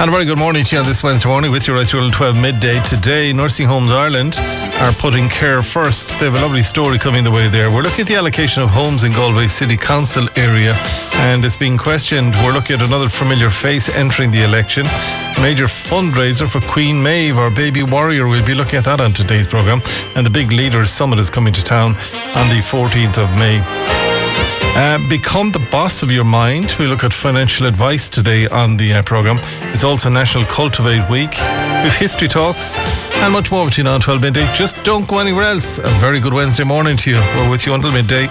And a very good morning to you on this Wednesday morning with you right through 12 midday. Today, Nursing Homes Ireland are putting care first. They have a lovely story coming the way there. We're looking at the allocation of homes in Galway City Council area, and it's being questioned. We're looking at another familiar face entering the election. Major fundraiser for Queen Maeve, our baby warrior. We'll be looking at that on today's programme. And the Big Leaders Summit is coming to town on the 14th of May. Become the boss of your mind. We look at financial advice today on the programme. It's also National Cultivate Week. We have history talks and much more between now and 12 midday. Just don't go anywhere else. A very good Wednesday morning to you. We're with you until midday.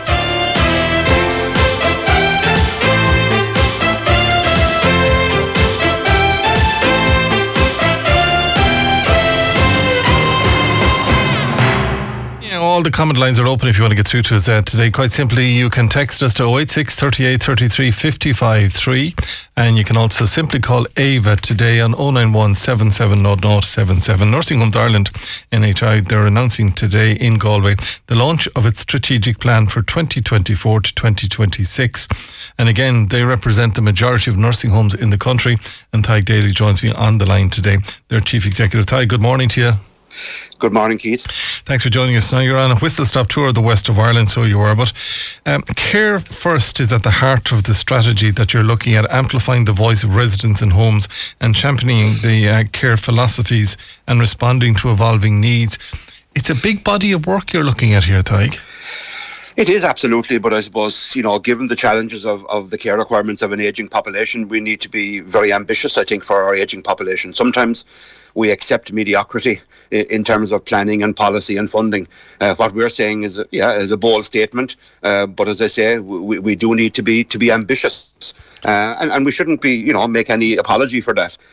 All the comment lines are open if you want to get through to us today. Quite simply, you can text us to 086 38 33 55 3, and you can also simply call Ava today on 091 7700 77. Nursing Homes Ireland, NHI, they're announcing today in Galway the launch of its strategic plan for 2024 to 2026. And again, they represent the majority of nursing homes in the country. And Tadhg Daly joins me on the line today. Their Chief Executive. Tadhg, good morning to you. Good morning, Keith. Thanks for joining us. Now, you're on a whistle-stop tour of the west of Ireland, so you are, but Care First is at the heart of the strategy that you're looking at, amplifying the voice of residents in homes and championing the care philosophies and responding to evolving needs. It's a big body of work you're looking at here, Tadhg. It is, absolutely, but I suppose, given the challenges of the care requirements of an ageing population, we need to be very ambitious, I think, for our ageing population. Sometimes we accept mediocrity in terms of planning and policy and funding. What we're saying is a bold statement, but as I say, we do need to be ambitious. And we shouldn't be, make any apology for that.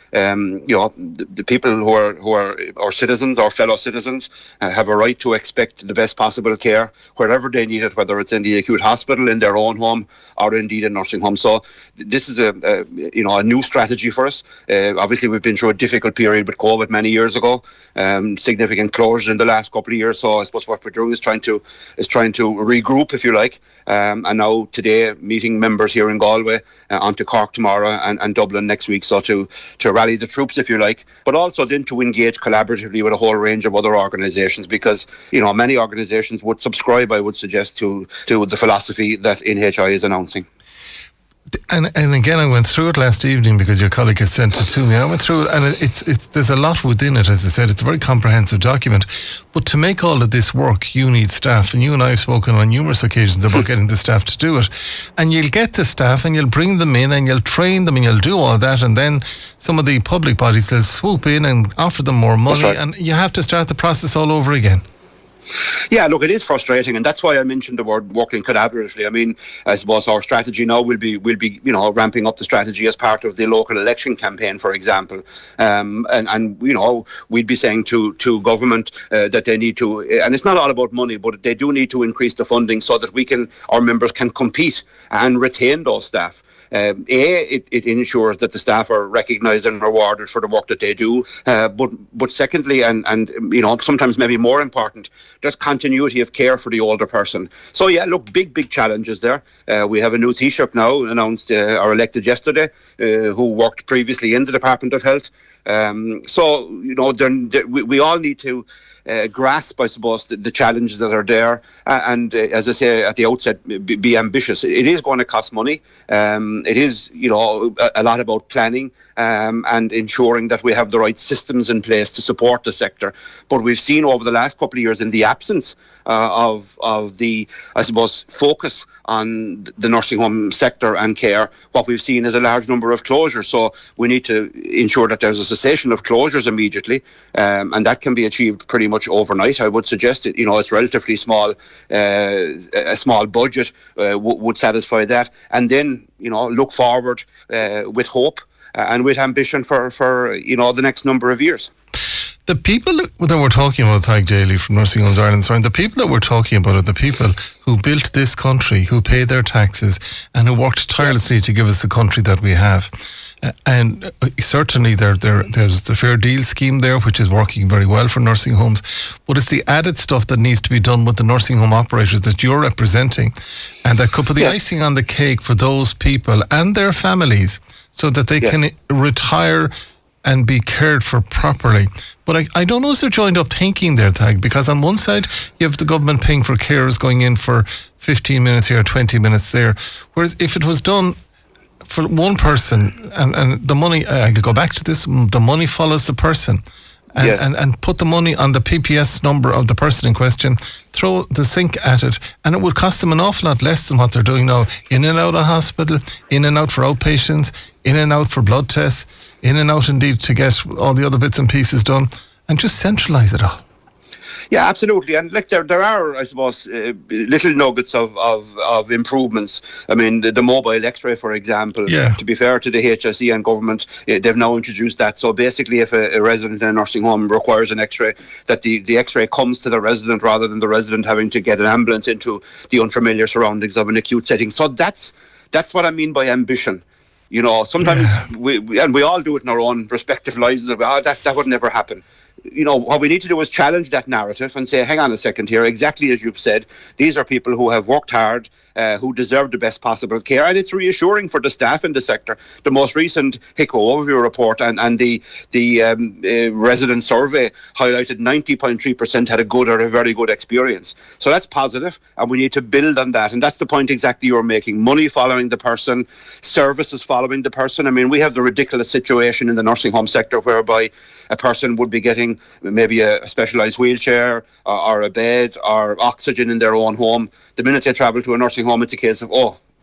The people who are our citizens, our fellow citizens, have a right to expect the best possible care wherever they need it, whether it's in the acute hospital, in their own home, or indeed a nursing home. So this is a new strategy for us. Obviously, we've been through a difficult period with COVID many years ago, significant closures in the last couple of years. So I suppose what we're doing is trying to regroup, if you like. And now today, meeting members here in Galway, on to Cork tomorrow and Dublin next week, so to rally the troops, if you like, but also then to engage collaboratively with a whole range of other organisations, because many organisations would subscribe, I would suggest, to the philosophy that NHI is announcing. And again, I went through it last evening because your colleague had sent it to me. I went through it, and it's there's a lot within it. As I said, it's a very comprehensive document. But to make all of this work, you need staff, and you and I have spoken on numerous occasions about getting the staff to do it. And you'll get the staff, and you'll bring them in, and you'll train them, and you'll do all that, and then some of the public bodies will swoop in and offer them more money, right. And you have to start the process all over again. Yeah, look, it is frustrating, and that's why I mentioned the word working collaboratively. I mean, I suppose our strategy now will be ramping up the strategy as part of the local election campaign, for example, and we'd be saying to government that they need to, and it's not all about money, but they do need to increase the funding so that our members can compete and retain those staff. It ensures that the staff are recognised and rewarded for the work that they do. But secondly, and sometimes maybe more important, there's continuity of care for the older person. So yeah, look, big challenges there. We have a new Taoiseach now announced or elected yesterday, who worked previously in the Department of Health. We all need to grasp, I suppose, the challenges that are there, and as I say at the outset, be ambitious. It is going to cost money. It is, a lot about planning and ensuring that we have the right systems in place to support the sector. But we've seen over the last couple of years, in the absence of the, I suppose, focus on the nursing home sector and care, what we've seen is a large number of closures. So we need to ensure that there's a cessation of closures immediately, and that can be achieved pretty much overnight. I would suggest it's relatively small. A small budget would satisfy that, and then look forward with hope and with ambition for the next number of years. The people that we're talking about, Tadhg Daly from Nursing Homes Ireland, the people that we're talking about are the people who built this country, who pay their taxes, and who worked tirelessly to give us the country that we have. And certainly there's the Fair Deal scheme there, which is working very well for nursing homes. But it's the added stuff that needs to be done with the nursing home operators that you're representing, and that could put the icing on the cake for those people and their families, so that they can retire and be cared for properly. But I don't know if they're joined up thinking there, Tag, because on one side you have the government paying for carers going in for 15 minutes here, 20 minutes there. Whereas if it was done for one person, and the money, I could go back to this, the money follows the person. And put the money on the PPS number of the person in question, throw the sink at it, and it would cost them an awful lot less than what they're doing now. In and out of hospital, in and out for outpatients, in and out for blood tests, in and out indeed to get all the other bits and pieces done, and just centralise it all. Yeah, absolutely. And like there are, I suppose, little nuggets of improvements. I mean, the mobile X-ray, for example. Yeah. To be fair to the HSE and government, they've now introduced that. So basically, if a resident in a nursing home requires an X-ray, that the X-ray comes to the resident rather than the resident having to get an ambulance into the unfamiliar surroundings of an acute setting. So that's what I mean by ambition. You know, sometimes we all do it in our own respective lives. That would never happen. You know, what we need to do is challenge that narrative and say, hang on a second here, exactly as you've said, these are people who have worked hard, who deserve the best possible care, and it's reassuring for the staff in the sector. The most recent HICO overview report and the resident survey highlighted 90.3% had a good or a very good experience. So that's positive, and we need to build on that, and that's the point exactly you're making. Money following the person, services following the person. I mean, we have the ridiculous situation in the nursing home sector whereby a person would be getting maybe a specialised wheelchair or a bed or oxygen in their own home. The minute they travel to a nursing home, it's a case of,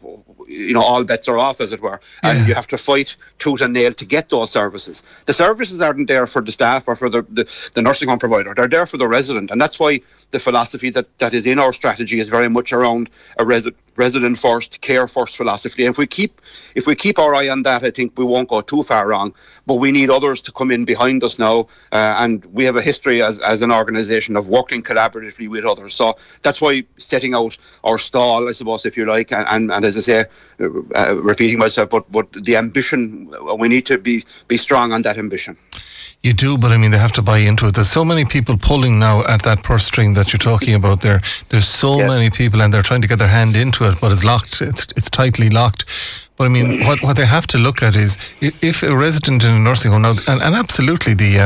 all bets are off, as it were. And you have to fight tooth and nail to get those services. The services aren't there for the staff or for the nursing home provider. They're there for the resident. And that's why the philosophy that is in our strategy is very much around a resident first, care first philosophy. And if we keep our eye on that, I think we won't go too far wrong. But we need others to come in behind us now. And we have a history as an organisation of working collaboratively with others. So that's why setting out our stall, I suppose, if you like, and as I say, repeating myself, but the ambition, we need to be strong on that ambition. You do, but I mean, they have to buy into it. There's so many people pulling now at that purse string that you're talking about there. There's so many people, and they're trying to get their hand into it, but it's locked. It's tightly locked. But I mean, what they have to look at is if a resident in a nursing home now, and absolutely the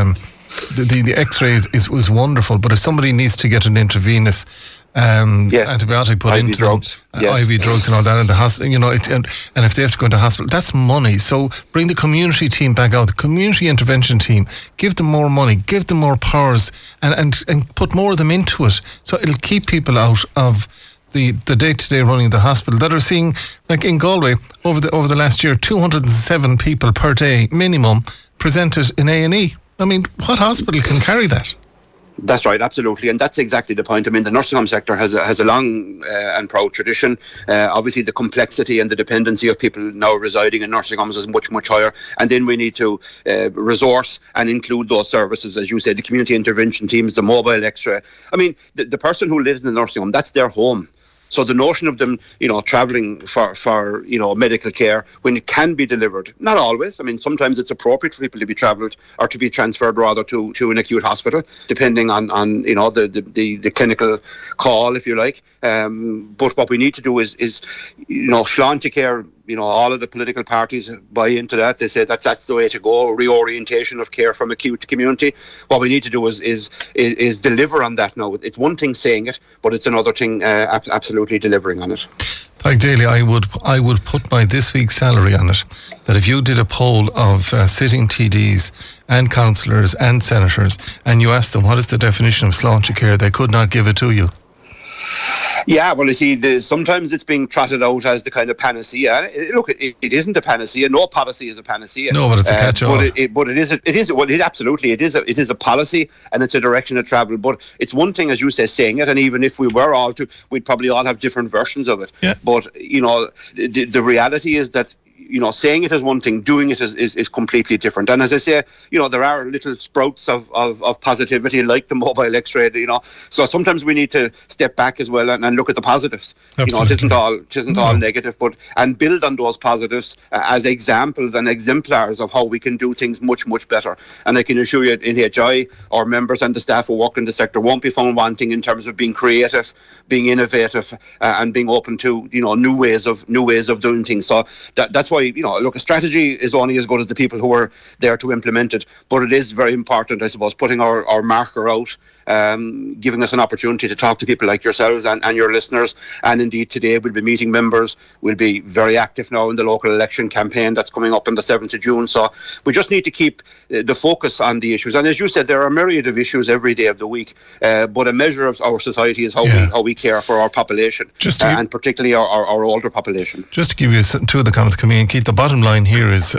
X-ray is wonderful, but if somebody needs to get an intravenous antibiotic put IV into drugs. IV drugs and all that, and the hospital, and if they have to go into hospital, that's money. So bring the community team back out, the community intervention team, give them more money, give them more powers, and put more of them into it. So it'll keep people out of the day-to-day running of the hospital that are seeing, like in Galway, over the last year, 207 people per day minimum presented in A&E. I mean, what hospital can carry that? That's right, absolutely, and that's exactly the point. I mean, the nursing home sector has a long and proud tradition. Obviously, the complexity and the dependency of people now residing in nursing homes is much, much higher. And then we need to resource and include those services, as you said, the community intervention teams, the mobile X-ray. I mean, the person who lives in the nursing home, that's their home. So the notion of them, travelling for medical care when it can be delivered, not always. I mean, sometimes it's appropriate for people to be travelled or to be transferred rather to an acute hospital, depending on the clinical call, if you like. But what we need to do is Sláinte Care. All of the political parties buy into that. They say that's the way to go. Reorientation of care from acute to community. What we need to do is deliver on that now. It's one thing saying it, but it's another thing absolutely delivering on it. Like Daly, I would put my this week's salary on it. That if you did a poll of sitting TDs and councillors and senators, and you asked them what is the definition of Sláinte Care, they could not give it to you. Yeah, well, you see, sometimes it's being trotted out as the kind of panacea. Look, it isn't a panacea. No policy is a panacea. No, but it's a catch-all. But it is absolutely. It is a policy, and it's a direction of travel. But it's one thing, as you say, saying it, and even if we were all to, we'd probably all have different versions of it. Yeah. But the reality is that, saying it is one thing, doing it is completely different. And as I say, there are little sprouts of positivity like the mobile X-ray, So sometimes we need to step back as well and look at the positives. Absolutely. It isn't all negative, and build on those positives as examples and exemplars of how we can do things much, much better. And I can assure you, in HI, our members and the staff who work in the sector won't be found wanting in terms of being creative, being innovative, and being open to new ways of doing things. So that's why why, look, a strategy is only as good as the people who are there to implement it. But it is very important, I suppose, putting our marker out, giving us an opportunity to talk to people like yourselves and your listeners. And indeed, today we'll be meeting members. We'll be very active now in the local election campaign that's coming up on the 7th of June. So we just need to keep the focus on the issues. And as you said, there are a myriad of issues every day of the week. But a measure of our society is how we care for our population, and particularly our older population. Just to give you two of the comments coming in, Keith, the bottom line here is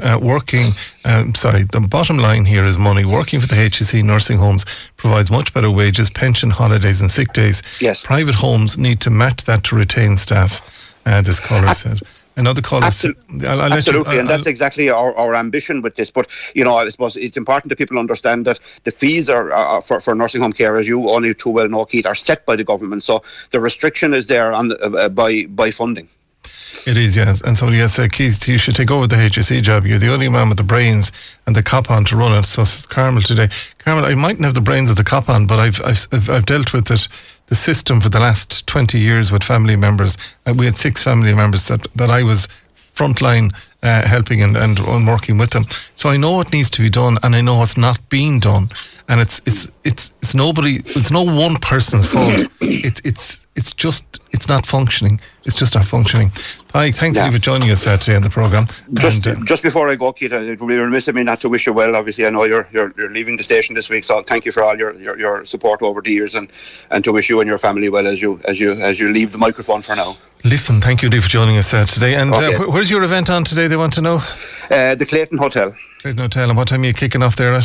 the bottom line here is money. Working for the HSE nursing homes provides much better wages, pension, holidays and sick days. Yes. Private homes need to match that to retain staff, this caller said. Another caller absolutely, and that's exactly our ambition with this. But I suppose it's important that people understand that the fees are for nursing home care, as you only too well know, Keith, are set by the government. So the restriction is there on by funding. It is, yes. And somebody has said, Keith, you should take over the HSE job. You're the only man with the brains and the cop on to run it. So Carmel today. Carmel, I mightn't have the brains of the cop on, but I've dealt with it, the system for the last 20 years with family members. We had 6 family members that I was frontline helping and working with them. So I know what needs to be done, and I know what's not being done. And it's no one person's fault. It's not functioning. It's just not functioning. Thanks for joining us today on the programme. Just before I go, Keith, it would be remiss of me not to wish you well. Obviously, I know you're leaving the station this week, so thank you for all your support over the years, and to wish you and your family well as you leave the microphone for now. Listen, thank you, Dave, for joining us today. And where's your event on today, they want to know? The Clayton Hotel. Clayton Hotel, and what time are you kicking off there at?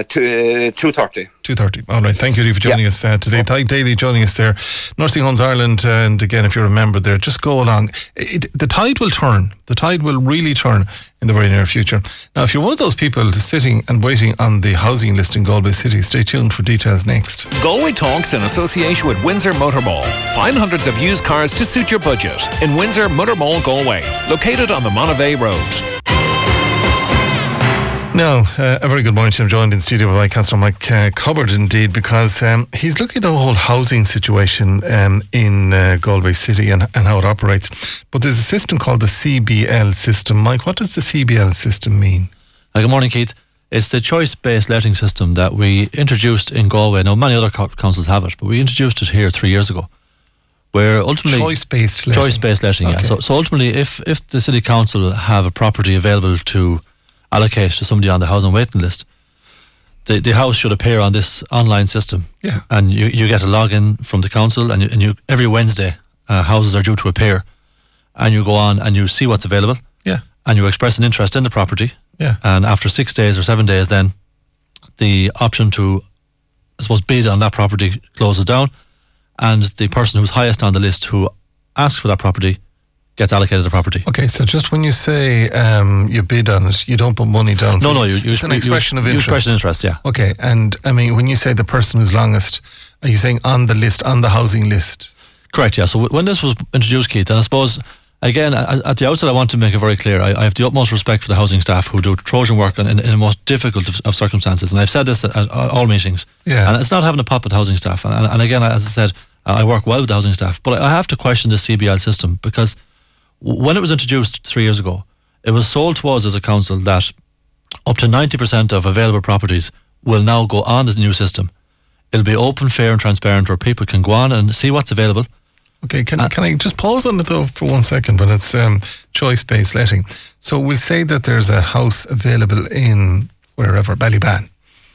2:30. 2:30. All right, thank you, Dave, for joining us today. Tadhg Daly joining us there. Nursing Homes Ireland, and again, if you're a member there, just go along. The tide will turn. The tide will really turn in the very near future. Now, if you're one of those people sitting and waiting on the housing list in Galway City, stay tuned for details next. Galway Talks in association with Windsor Motor Mall. Find hundreds of used cars to suit your budget in Windsor Motor Mall, Galway, located on the Monavey Road. Now, a very good morning to him, joined in studio by Councillor Mike Cupboard, indeed, because he's looking at the whole housing situation in Galway City and how it operates. But there's a system called the CBL system. Mike, what does the CBL system mean? Good morning, Keith. It's the choice-based letting system that we introduced in Galway. Now, many other councils have it, but we introduced it here 3 years ago. Where ultimately choice-based letting. Choice-based letting, okay. Yeah. So ultimately, if the City Council have a property available to allocate to somebody on the housing waiting list, the house should appear on this online system. Yeah. And you get a login from the council, and you every Wednesday houses are due to appear, and you go on and you see what's available. Yeah. And you express an interest in the property. Yeah. And after 6 days or 7 days, then the option to, I suppose, bid on that property closes down, and the person who's highest on the list who asks for that property gets allocated the property. Okay, so just when you say you bid on it, you don't put money down. No, it's an expression of interest. Expression of interest, yeah. Okay, and I mean, when you say the person who's longest, are you saying on the list, on the housing list? Correct, yeah. So when this was introduced, Keith, and I suppose, again, at the outset, I want to make it very clear, I have the utmost respect for the housing staff who do Trojan work in the most difficult of circumstances, and I've said this at all meetings. Yeah. And it's not having a pop at housing staff. And again, as I said, I work well with the housing staff, but I have to question the CBL system, because when it was introduced 3 years ago, it was sold to us as a council that up to 90% of available properties will now go on this new system. It'll be open, fair and transparent, where people can go on and see what's available. Okay, can I just pause on it though for 1 second when it's choice-based letting? So we'll say that there's a house available in wherever, Ballyban,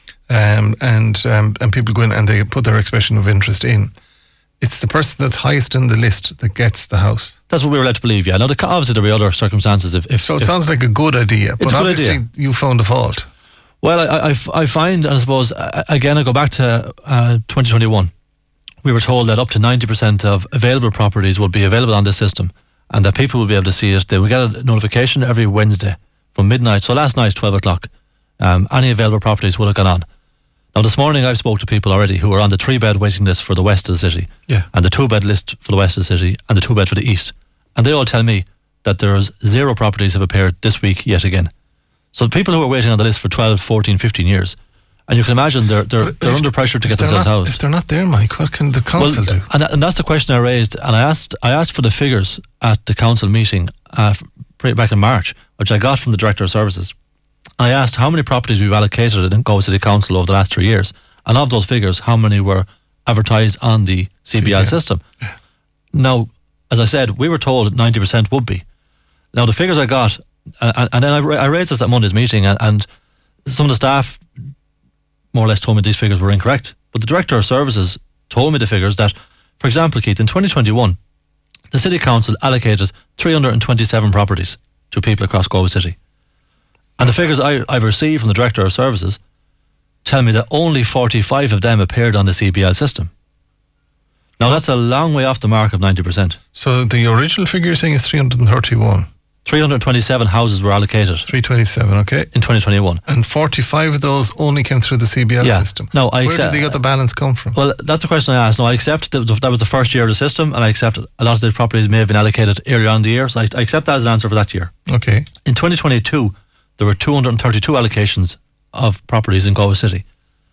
and people go in and they put their expression of interest in. It's the person that's highest in the list that gets the house. That's what we were led to believe, yeah. Now, obviously there will be other circumstances. So it sounds like a good idea, but obviously you found a fault. Well, I find, and I suppose, again, I go back to 2021. We were told that up to 90% of available properties will be available on this system, and that people will be able to see it. They will get a notification every Wednesday from midnight. So last night, 12 o'clock, any available properties will have gone on. Now, this morning I've spoke to people already who are on the 3-bed waiting list for the west of the city, and the 2-bed list for the west of the city, and the 2-bed for the east. And they all tell me that there's 0 properties have appeared this week yet again. So the people who are waiting on the list for 12, 14, 15 years, and you can imagine they're under pressure to get themselves housed. If they're not there, Mike, what can the council do? And that's the question I raised, and I asked for the figures at the council meeting back in March, which I got from the Director of Services. I asked how many properties we've allocated in Galway City Council over the last 3 years, and of those figures, how many were advertised on the CBL system. Now, as I said, we were told 90% would be. Now, the figures I got, and then I raised this at Monday's meeting, and some of the staff more or less told me these figures were incorrect. But the Director of Services told me the figures that, for example, Keith, in 2021, the City Council allocated 327 properties to people across Galway City. And the figures I've received from the Director of Services tell me that only 45 of them appeared on the CBL system. Now, that's a long way off the mark of 90%. So the original figure you're saying is 331. 327 houses were allocated. 327, okay. In 2021. And 45 of those only came through the CBL system. No, Where did the other balance come from? Well, that's the question I asked. No, I accept that was the first year of the system, and I accept a lot of the properties may have been allocated earlier on in the year, so I accept that as an answer for that year. Okay. In 2022, there were 232 allocations of properties in Galway City.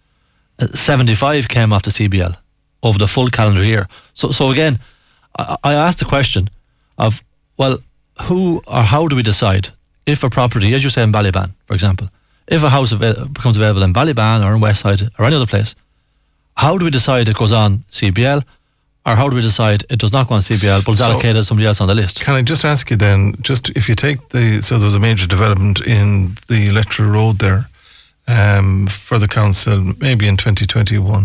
75 came off the CBL over the full calendar year. So again, I asked the question of, well, who or how do we decide if a property, as you say in Ballyban, for example, if a house becomes available in Ballyban or in Westside or any other place, how do we decide it goes on CBL, or how do we decide it does not go on CBL but is allocated to somebody else on the list? Can I just ask you then, just if you take so there's a major development in the Electoral Road there for the council, maybe in 2021.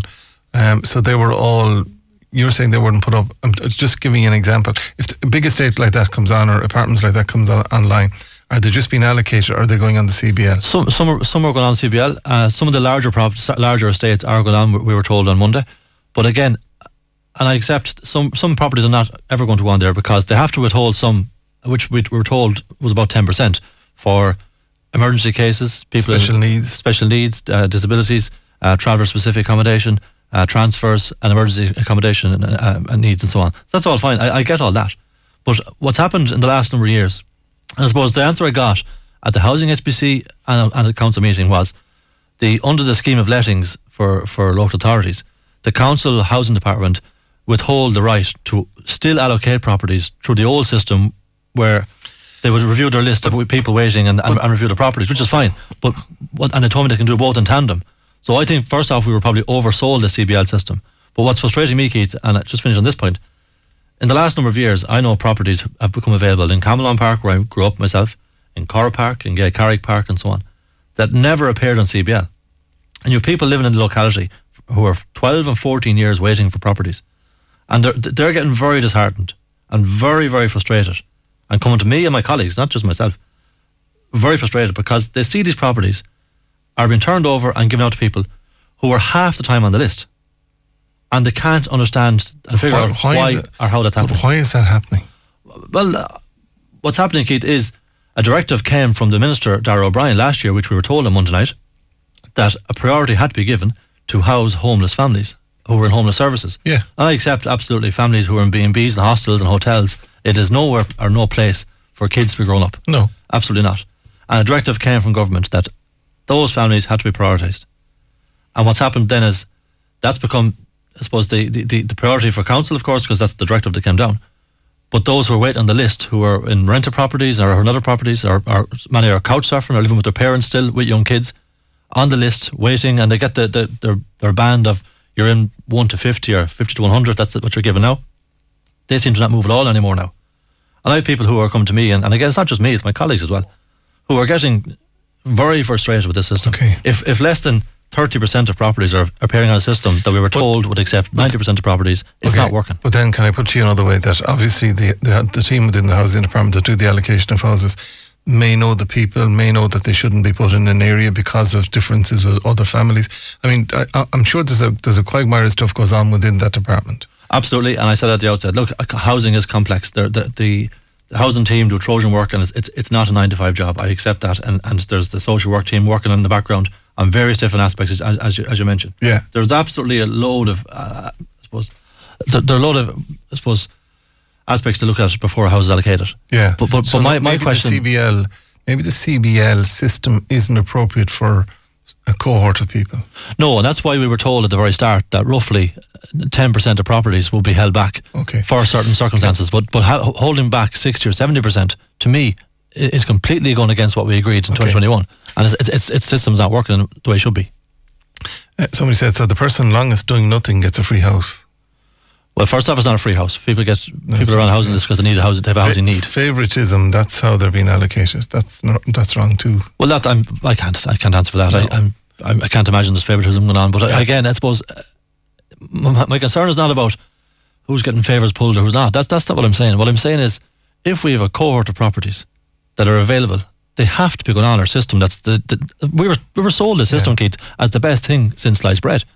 So they were all, you're saying they weren't put up. I'm just giving you an example. If a big estate like that comes on, or apartments like that comes online, are they just being allocated, or are they going on the CBL? Some are going on CBL. Some of the larger estates are going on, we were told on Monday. But again, and I accept some properties are not ever going to go on there because they have to withhold some, which we were told was about 10% for emergency cases, people special needs, disabilities, traveller-specific accommodation, transfers and emergency accommodation and needs and so on. So that's all fine. I get all that. But what's happened in the last number of years, and I suppose the answer I got at the Housing SPC and at the council meeting was under the scheme of lettings for local authorities, the council housing department withhold the right to still allocate properties through the old system where they would review their list of people waiting and review the properties, which is fine. And they told me they can do both in tandem. So I think, first off, we were probably oversold the CBL system. But what's frustrating me, Keith, and I just finish on this point, in the last number of years, I know properties have become available in Camelon Park, where I grew up myself, in Corra Park, in Gay Carrick Park, and so on, that never appeared on CBL. And you have people living in the locality who are 12 and 14 years waiting for properties. And they're getting very disheartened and very, very frustrated. And coming to me and my colleagues, not just myself, very frustrated because they see these properties are being turned over and given out to people who are half the time on the list. And they can't understand and figure out why or how that's happening. But why is that happening? Well, what's happening, Keith, is a directive came from the Minister, Darragh O'Brien, last year, which we were told on Monday night, that a priority had to be given to house homeless families who were in homeless services. Yeah. And I accept absolutely families who are in B&Bs and hostels and hotels. It is nowhere or no place for kids to be grown up. No. Absolutely not. And a directive came from government that those families had to be prioritised. And what's happened then is that's become, I suppose, the priority for council, of course, because that's the directive that came down. But those who are waiting on the list, who are in rented properties or in other properties, or many are couch surfing or living with their parents still with young kids, on the list, waiting, and they get their band of you're in 1 to 50 or 50 to 100, that's what you're given now. They seem to not move at all anymore now. And I have people who are coming to me, and again, it's not just me, it's my colleagues as well, who are getting very frustrated with this system. Okay. If less than 30% of properties are appearing on a system that we were told would accept 90% of properties, it's not working. But then can I put to you another way, that obviously the team within the housing department that do the allocation of houses may know the people, may know that they shouldn't be put in an area because of differences with other families. I mean, I'm sure there's a quagmire of stuff goes on within that department. Absolutely, and I said at the outset, look, housing is complex. The housing team do Trojan work, and it's not a 9-to-5 job. I accept that, and there's the social work team working in the background on various different aspects, as you mentioned. Yeah, there's absolutely a load of, I suppose, there are a load of, I suppose, aspects to look at before a house is allocated. Yeah, but my question, maybe the CBL system isn't appropriate for a cohort of people. No, and that's why we were told at the very start that roughly 10% of properties will be held back for certain circumstances. But holding back 60 or 70%, to me, is completely going against what we agreed in 2021, and its system's not working the way it should be. Somebody said, so the person longest doing nothing gets a free house. Well, first off, it's not a free house. People around housing this because they need a housing. They have a housing need. Favoritism. That's how they're being allocated. That's wrong too. Well, I can't answer for that. No. I can't imagine there's favoritism going on. But again, I suppose my concern is not about who's getting favours pulled or who's not. That's not what I'm saying. What I'm saying is, if we have a cohort of properties that are available, they have to be going on our system. That's we were sold the system, Keith, as the best thing since sliced bread.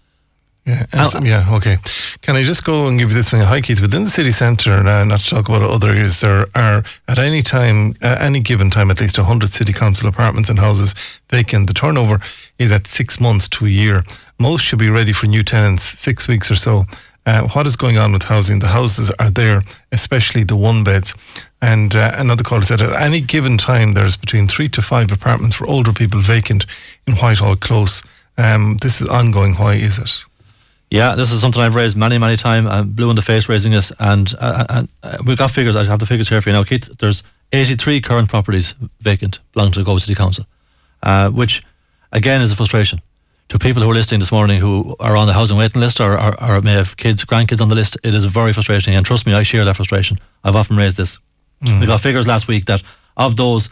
Yeah, okay. Can I just go and give you this one? Hi, Keith. Within the city centre, not to talk about other areas, there are at any given time, at least 100 city council apartments and houses vacant. The turnover is at 6 months to a year. Most should be ready for new tenants 6 weeks or so. What is going on with housing? The houses are there, especially the one beds. And another caller said at any given time there's between 3 to 5 apartments for older people vacant in Whitehall Close. This is ongoing. Why is it? Yeah, this is something I've raised many times. I'm blue in the face raising this, and we've got figures. I have the figures here for you now, Keith. There's 83 current properties vacant belonging to the Galway City Council, which again is a frustration to people who are listening this morning who are on the housing waiting list or may have kids, grandkids on the list. It is very frustrating, and trust me, I share that frustration. I've often raised this. We got figures last week that of those,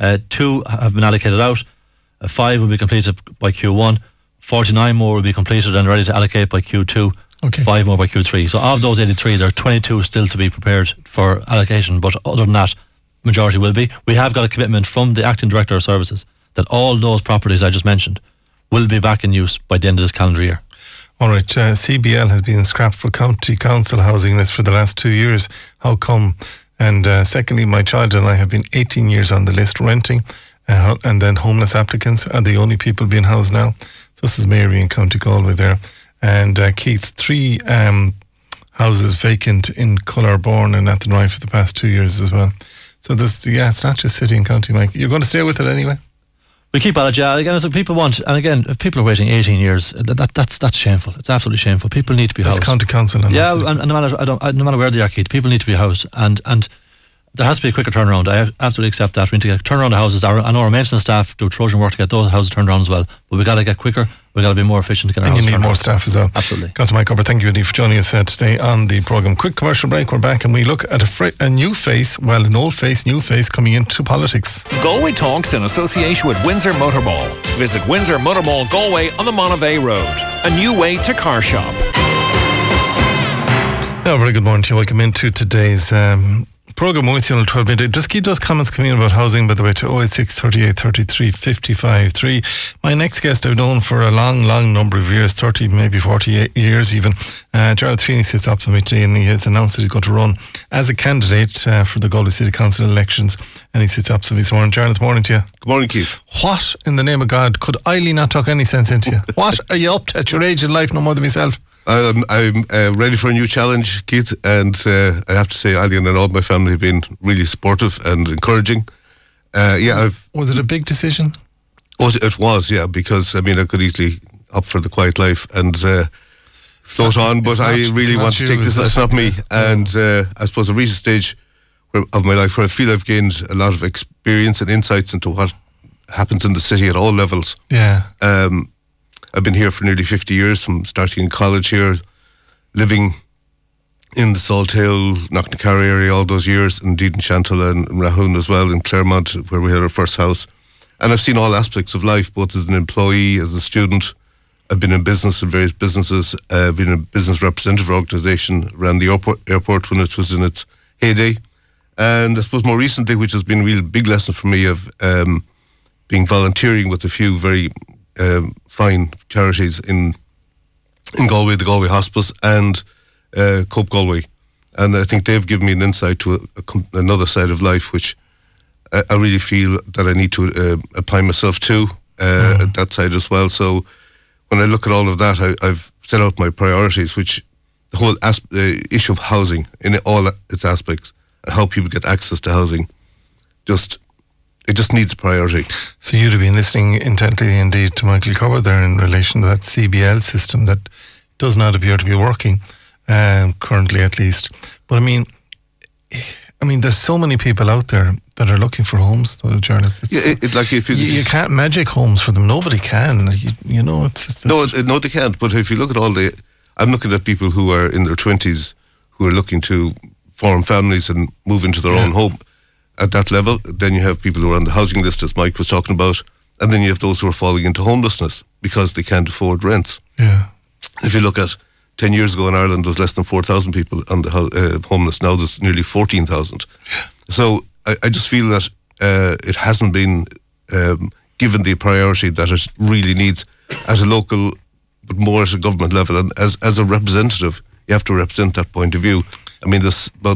2 have been allocated out, 5 will be completed by Q1. 49 more will be completed and ready to allocate by Q2, 5 more by Q3. So of those 83, there are 22 still to be prepared for allocation, but other than that, majority will be. We have got a commitment from the Acting Director of Services that all those properties I just mentioned will be back in use by the end of this calendar year. All right, CBL has been scrapped for county council housing list for the last 2 years. How come? And secondly, my child and I have been 18 years on the list renting, and then homeless applicants are the only people being housed now. So this is Mary in County Galway there. And Keith, 3 houses vacant in Cullerborn and Athenry for the past 2 years as well. So this, it's not just city and county, Mike. You're going to stay with it anyway? We keep at it, yeah. Again, as people want, and again, if people are waiting 18 years, that's shameful. It's absolutely shameful. People need to be housed. That's county council. Yeah, and no matter where they are, Keith, people need to be housed, and there has to be a quicker turnaround. I absolutely accept that. We need to get turnaround the houses. I know our maintenance staff do Trojan work to get those houses turned around as well. But we've got to get quicker. We've got to be more efficient to get our houses turned around. And you need more staff as well. Absolutely. Councillor Mike Cooper, thank you indeed for joining us today on the programme. Quick commercial break. We're back and we look at a new face, an old face, new face coming into politics. Galway Talks in association with Windsor Motor Mall. Visit Windsor Motor Mall Galway on the Monavea Road. A new way to car shop. Now, very good morning to you. Welcome into today's programme with you on 12 midday. Just keep those comments coming in about housing, by the way, to 086 38 33 55 3. My next guest I've known for a long number of years, 30, maybe 48 years even. Gerald Feeney sits opposite me today, and he has announced that he's going to run as a candidate for the Galway City Council elections, and he sits opposite me this morning. Gerald, morning to you. Good morning, Keith. What in the name of God could Eileen not talk any sense into you? What are you up to at your age in life, no more than myself? I'm ready for a new challenge, Keith, and I have to say, Eileen and all my family have been really supportive and encouraging. Was it a big decision? It was, yeah, because I could easily opt for the quiet life and float on, but I really want to take this. It's not me, and I suppose I've reached a stage of my life where I feel I've gained a lot of experience and insights into what happens in the city at all levels. Yeah. I've been here for nearly 50 years, from starting in college here, living in the Salthill, Knocknacarry area all those years, indeed in Shantle and Rahoon as well, in Claremont, where we had our first house. And I've seen all aspects of life, both as an employee, as a student. I've been in business, in various businesses. I've been a business representative organisation, ran the airport when it was in its heyday. And I suppose more recently, which has been a real big lesson for me, of being volunteering with a few very fine charities in Galway, the Galway Hospice and Cope Galway, and I think they've given me an insight to another side of life which I really feel that I need to apply myself to at that side as well. So when I look at all of that, I've set out my priorities, which the whole issue of housing in all its aspects and how people get access to housing, it just needs a priority. So you'd have been listening intently indeed to Michael Cooper there in relation to that CBL system that does not appear to be working, currently at least. But I mean, there's so many people out there that are looking for homes, though, Jarlath. Like if you can't magic homes for them. Nobody can. You know, it's no, they can't. But if you look at I'm looking at people who are in their 20s who are looking to form families and move into their own home at that level. Then you have people who are on the housing list, as Mike was talking about, and then you have those who are falling into homelessness because they can't afford rents. Yeah. If you look at 10 years ago in Ireland, there was less than 4,000 people on the homeless. Now there's nearly 14,000. Yeah. So I just feel that it hasn't been given the priority that it really needs at a local, but more at a government level. And as a representative, you have to represent that point of view. I mean, there's about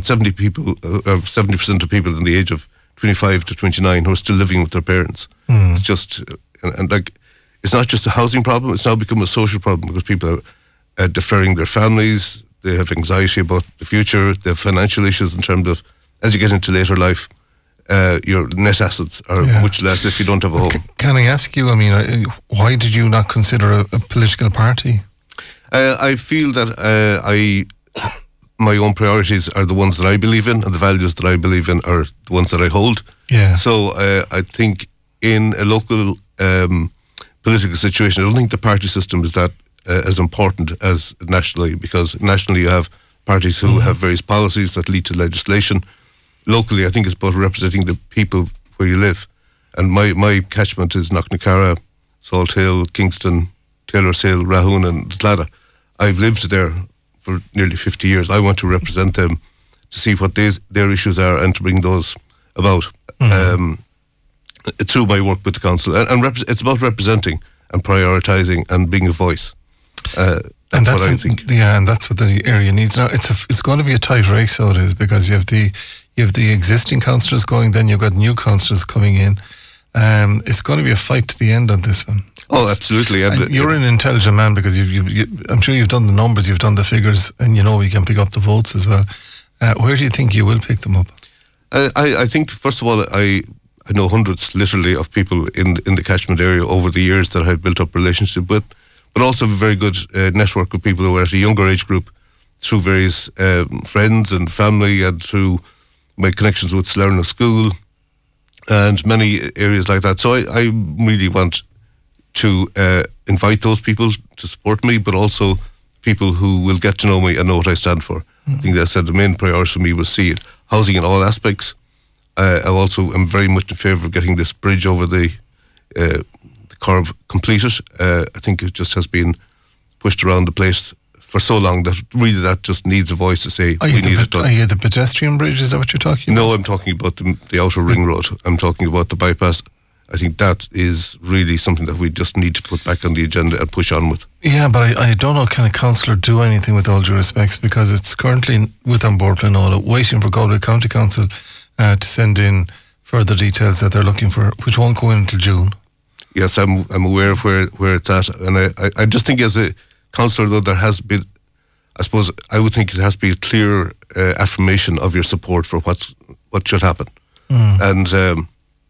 70% of people in the age of 25 to 29 who are still living with their parents. It's just, and like, it's not just a housing problem, it's now become a social problem because people are deferring their families, they have anxiety about the future, they have financial issues in terms of, as you get into later life, your net assets are much less if you don't have a home. Can I ask you, I mean, why did you not consider a political party? I feel that my own priorities are the ones that I believe in, and the values that I believe in are the ones that I hold. Yeah. So I think in a local political situation, I don't think the party system is that as important as nationally, because nationally you have parties who have various policies that lead to legislation. Locally, I think it's about representing the people where you live. And my catchment is Knocknacarra, Salthill, Kingston, Taylor's-Hill, Rahoon and Tlada. I've lived there for nearly 50 years. I want to represent them to see what their issues are and to bring those about through my work with the council. And it's about representing and prioritising and being a voice. And that's what I think. Yeah, and that's what the area needs. Now, it's going to be a tight race, so it is, because you have the existing councillors going, then you've got new councillors coming in. It's going to be a fight to the end on this one. Oh, absolutely. And you're an intelligent man because I'm sure you've done the numbers, you've done the figures, and you know you can pick up the votes as well. Where do you think you will pick them up? I think, first of all, I know hundreds, literally, of people in the catchment area over the years that I've built up relationship with, but also a very good network of people who are at a younger age group through various friends and family and through my connections with Slerna School and many areas like that. So I really want to invite those people to support me, but also people who will get to know me and know what I stand for. I think that the main priority for me was see it, housing in all aspects. I also am very much in favour of getting this bridge over the Corb completed. I think it just has been pushed around the place for so long that really that just needs a voice to say we need it done. Are you the pedestrian bridge? Is that what you're talking about? No, I'm talking about the outer ring road. I'm talking about the bypass. I think that is really something that we just need to put back on the agenda and push on with. Yeah, but I don't know, can a councillor do anything, with all due respects, because it's currently with An Bord Pleanála waiting for Galway County Council to send in further details that they're looking for, which won't go in until June. Yes, I'm aware of where it's at, and I just think as a councillor, though, there has been, I suppose, I would think it has to be a clear affirmation of your support for what should happen. And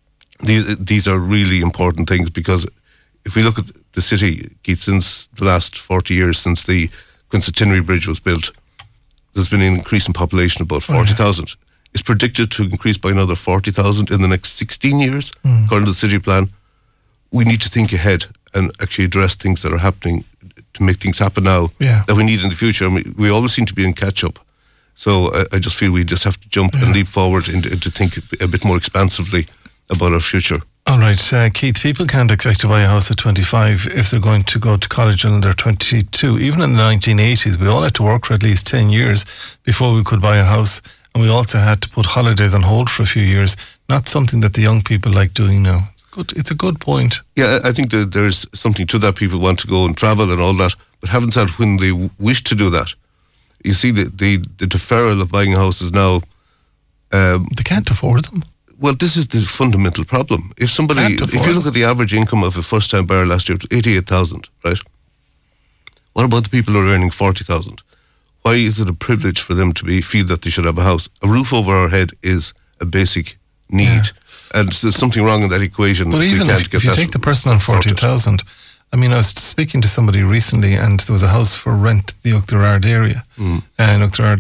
these are really important things, because if we look at the city, Keith, since the last 40 years, since the Quincentenary Bridge was built, there's been an increase in population of about 40,000. It's predicted to increase by another 40,000 in the next 16 years, according to the city plan. We need to think ahead and actually address things that are happening to make things happen now that we need in the future. I mean, we always seem to be in catch-up. So I just feel we just have to jump and leap forward and to think a bit more expansively about our future. All right, Keith, people can't expect to buy a house at 25 if they're going to go to college until they're 22. Even in the 1980s, we all had to work for at least 10 years before we could buy a house. And we also had to put holidays on hold for a few years. Not something that the young people like doing now. It's a good point. Yeah, I think that there's something to that. People want to go and travel and all that. But having said, when they wish to do that, you see the deferral of buying houses now. They can't afford them. Well, this is the fundamental problem. If you look at the average income of a first-time buyer last year, it was 88,000, right? What about the people who are earning 40,000? Why is it a privilege for them to feel that they should have a house? A roof over our head is a basic need. And there's something wrong in that equation. But even if you take the person on 40,000 I mean, I was speaking to somebody recently, and there was a house for rent in the Uachtarard area, and Uachtarard,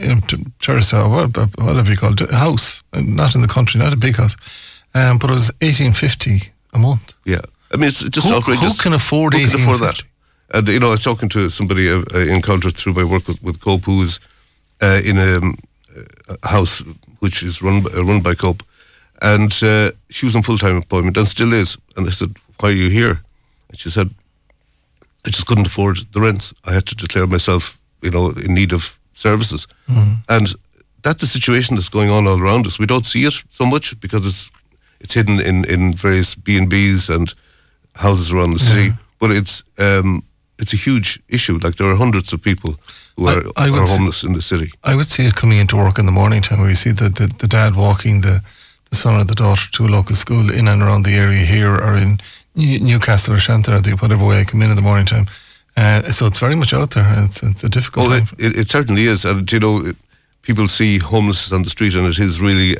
whatever you call it, a house, not in the country, not a big house, but it was $1,850 a month. Yeah, I mean, it's just outrageous. Who can afford $1,850? And I was talking to somebody I encountered through my work with Cope, who's in a house which is run by Cope, and she was on full-time employment and still is. And I said, "Why are you here?" And she said, "I just couldn't afford the rents. I had to declare myself, in need of services." And that's a situation that's going on all around us. We don't see it so much because it's hidden in various B&Bs and houses around the city. But it's a huge issue. Like, there are hundreds of people who are homeless in the city. I would see it coming into work in the morning time, where you see the dad walking the son or the daughter to a local school in and around the area here, or in Newcastle or Shannon, or whatever way I come in the morning time. So it's very much out there. It's a difficult time. It certainly is. And, people see homelessness on the street, and it is really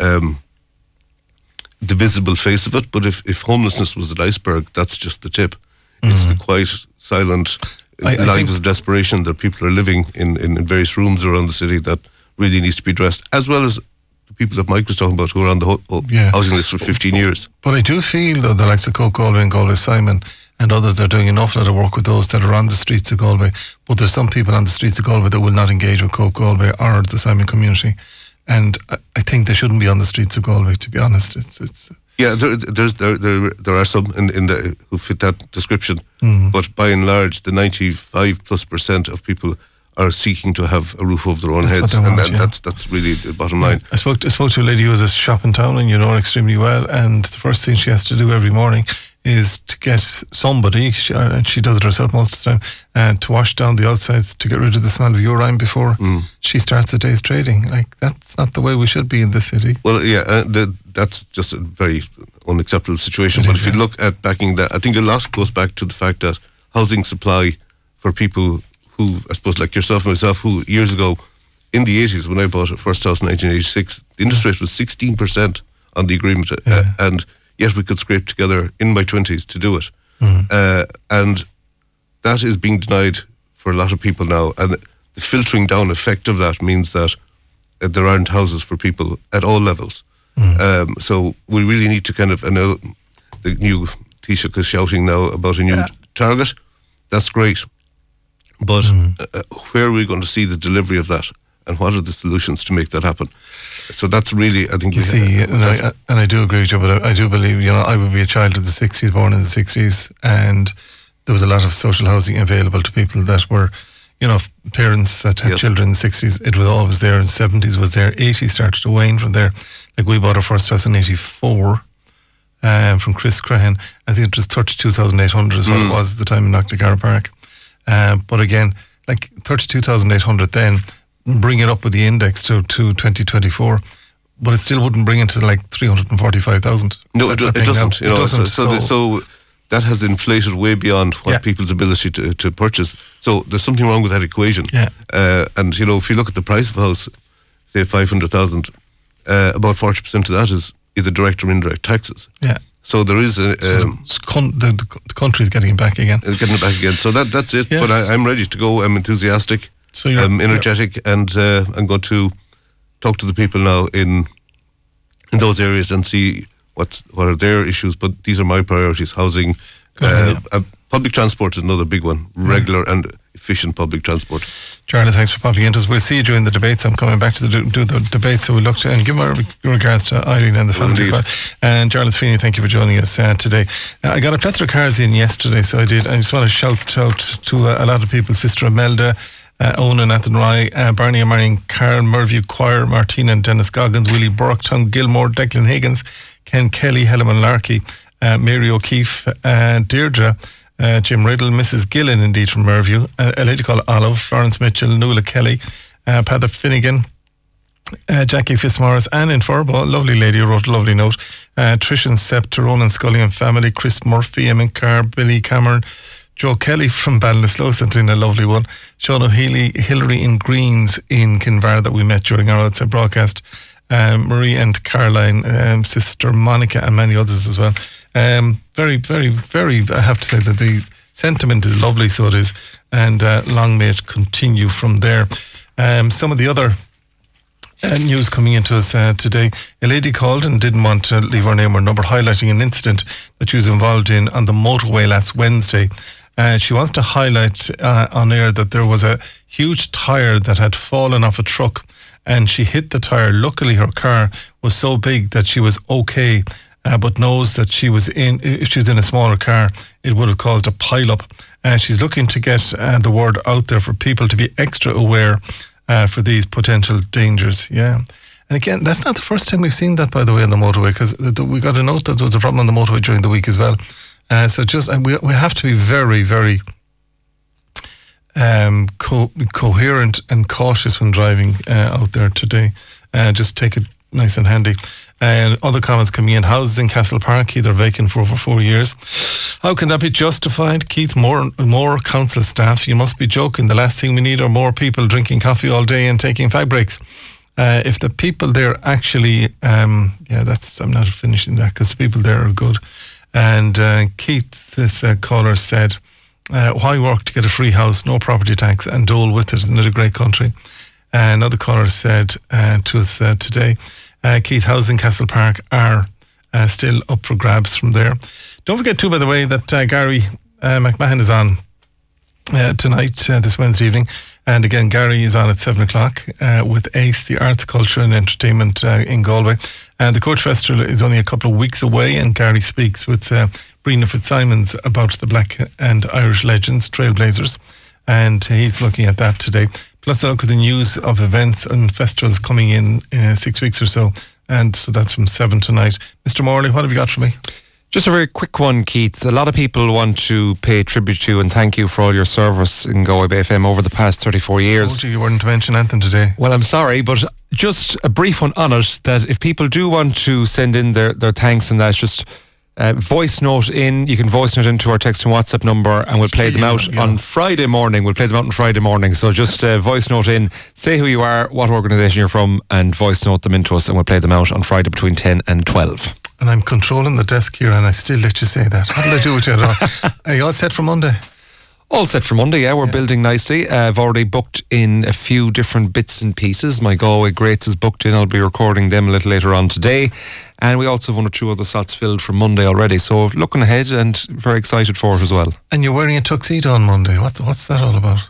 the visible face of it. But if homelessness was an iceberg, that's just the tip. It's the quiet, silent lives of desperation that people are living in various rooms around the city that really needs to be addressed, as well as the people that Mike was talking about who are on the housing list for 15 years. But I do feel that the likes of Cope Galway and Galway Simon and others are doing an awful lot of work with those that are on the streets of Galway. But there's some people on the streets of Galway that will not engage with Cope Galway or the Simon community. And I think they shouldn't be on the streets of Galway, to be honest. It's Yeah, there are some in the who fit that description, but by and large, the 95+% of people are seeking to have a roof over their own heads, and that's really the bottom line. I spoke to a lady who has a shop in town, and you know her extremely well, and the first thing she has to do every morning is to get somebody, and she does it herself most of the time, to wash down the outsides to get rid of the smell of urine before she starts the day's trading. Like, that's not the way we should be in this city. Well, yeah, that's just a very unacceptable situation. But if you look at backing that, I think a lot goes back to the fact that housing supply for people who, I suppose, like yourself and myself, who years ago, in the 80s, when I bought a first house in 1986, the interest rate was 16% on the agreement, and yet we could scrape together in my 20s to do it. And that is being denied for a lot of people now. And the filtering down effect of that means that there aren't houses for people at all levels. So we really need to kind of, I know the new Taoiseach is shouting now about a new target. That's great. But where are we going to see the delivery of that? And what are the solutions to make that happen? So that's really, I think... And I do agree with you, but I do believe, I would be a child of the 60s, born in the 60s, and there was a lot of social housing available to people that were, parents that had children in the 60s. It was always there, in the 70s was there, 80s started to wane from there. Like, we bought our first house in 84 from Chris Crahan. I think it was 32,800 is what it was at the time in Knocknacarra Park. But again, like 32,800 then, bring it up with the index to 2024, but it still wouldn't bring it to like 345,000. No, it doesn't. It doesn't. So that has inflated way beyond what people's ability to purchase. So there's something wrong with that equation. And if you look at the price of a house, say 500,000, about 40% of that is either direct or indirect taxes. So there is the country is getting it back again. So that's it. But I'm ready to go. I'm enthusiastic. So I'm energetic, and I'm going to talk to the people now in those areas and see what are their issues. But these are my priorities: housing, public transport is another big one. Regular and efficient public transport. Charlie, thanks for popping into us. We'll see you during the debates. I'm coming back to do the debates, so we'll look to and give our regards to Eileen and the family as well. And Charlotte Feeney, thank you for joining us today. I got a plethora of cards in yesterday, so I did. I just want to shout out to a lot of people: Sister Imelda, Owen and Nathan Rye, Barney and Marion, Carl, Merview Choir, Martina and Dennis Goggins, Willie Burke, Tom Gilmore, Declan Higgins, Ken Kelly, Helen Larkey, Mary O'Keefe, Deirdre, Jim Riddle, Mrs. Gillen, indeed, from Merview, a lady called Olive, Florence Mitchell, Nuala Kelly, Pather Finnegan, Jackie Fitzmaurice, Anne in Furbo, lovely lady who wrote a lovely note, Trish and Sepp, Tyrone and Scully and family, Chris Murphy, Eamon Carr, Billy Cameron, Joe Kelly from Ballinasloe sent in a lovely one, Sean O'Healy, Hillary in Greens in Kinvar that we met during our outside broadcast, Marie and Caroline, Sister Monica and many others as well. Very, very, very, I have to say that sentiment is lovely, so it is, and long may it continue from there. Some of the other news coming into us today. A lady called and didn't want to leave her name or number, highlighting an incident that she was involved in on the motorway last Wednesday. She wants to highlight on air that there was a huge tyre that had fallen off a truck, and she hit the tyre. Luckily, her car was so big that she was okay, but knows that if she was in a smaller car, it would have caused a pile-up. She's looking to get the word out there for people to be extra aware for these potential dangers. Yeah. And again, that's not the first time we've seen that, by the way, on the motorway, because we got a note that there was a problem on the motorway during the week as well. So just we have to be very, very coherent and cautious when driving out there today. Just take it nice and handy. Other comments coming in. Houses in Castle Park, either vacant for over 4 years. How can that be justified? Keith, more council staff. You must be joking. The last thing we need are more people drinking coffee all day and taking fag breaks. If the people there actually, I'm not finishing that because the people there are good. And Keith, this caller, said, why work to get a free house, no property tax, and dole with it? Isn't it a great country? Another caller said to us today, Keith, houses in Castle Park are still up for grabs from there. Don't forget too, by the way, that Gary McMahon is on tonight, this Wednesday evening. And again, Gary is on at 7 o'clock with ACE, the Arts, Culture and Entertainment in Galway. And the Coach Festival is only a couple of weeks away, and Gary speaks with Brina Fitzsimons about the Black and Irish Legends, Trailblazers. And he's looking at that today. Plus, I look at the news of events and festivals coming in 6 weeks or so. And so that's from 7 tonight. Mr. Morley, what have you got for me? Just a very quick one, Keith. A lot of people want to pay tribute to and thank you for all your service in Galway Bay FM over the past 34 years. I told you weren't to mention anything today. Well, I'm sorry, but just a brief one on it, that if people do want to send in their thanks, and that's just voice note in. You can voice note into our text and WhatsApp number, and we'll play them out on Friday morning. We'll play them out on Friday morning. So just voice note in, say who you are, what organisation you're from, and voice note them into us, and we'll play them out on Friday between 10 and 12. And I'm controlling the desk here, and I still let you say that. How did I do it? Are you all set for Monday? All set for Monday, yeah. We're building nicely. I've already booked in a few different bits and pieces. My Galway Greats is booked in. I'll be recording them a little later on today. And we also have 1 or 2 other slots filled for Monday already. So looking ahead and very excited for it as well. And you're wearing a tuxedo on Monday. What's that all about?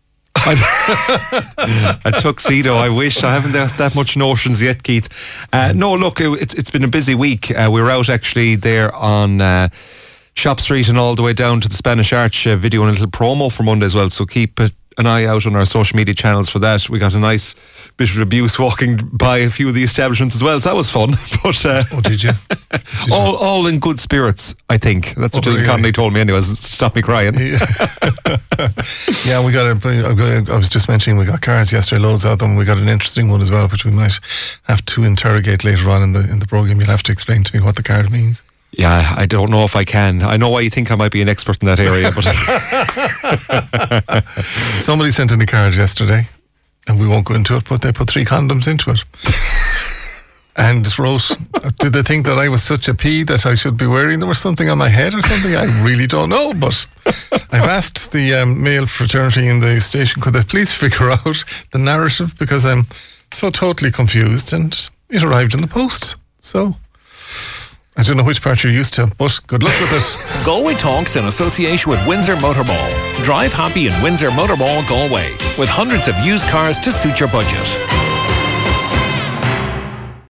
A tuxedo, I wish. I haven't that much notions yet, Keith. No, look, it's been a busy week. We were out actually there on Shop Street and all the way down to the Spanish Arch, video and a little promo for Monday as well. So keep an eye out on our social media channels for that. We got a nice bit of abuse walking by a few of the establishments as well, so that was fun. But did you? All in good spirits, I think. That's what Dylan Connolly told me anyways. It stopped me crying. Yeah, we got I was just mentioning we got cards yesterday, loads of them. We got an interesting one as well, which we might have to interrogate later on in the programme. You'll have to explain to me what the card means. Yeah, I don't know if I can. I know why you think I might be an expert in that area, but somebody sent in a card yesterday, and we won't go into it, but they put 3 condoms into it. And wrote, did they think that I was such a pea that I should be wearing them or something on my head or something? I really don't know, but I've asked the male fraternity in the station, could they please figure out the narrative, because I'm so totally confused, and it arrived in the post. So I don't know which part you're used to, but good luck with it. Galway Talks in association with Windsor Motor Mall. Drive happy in Windsor Motor Mall, Galway, with hundreds of used cars to suit your budget.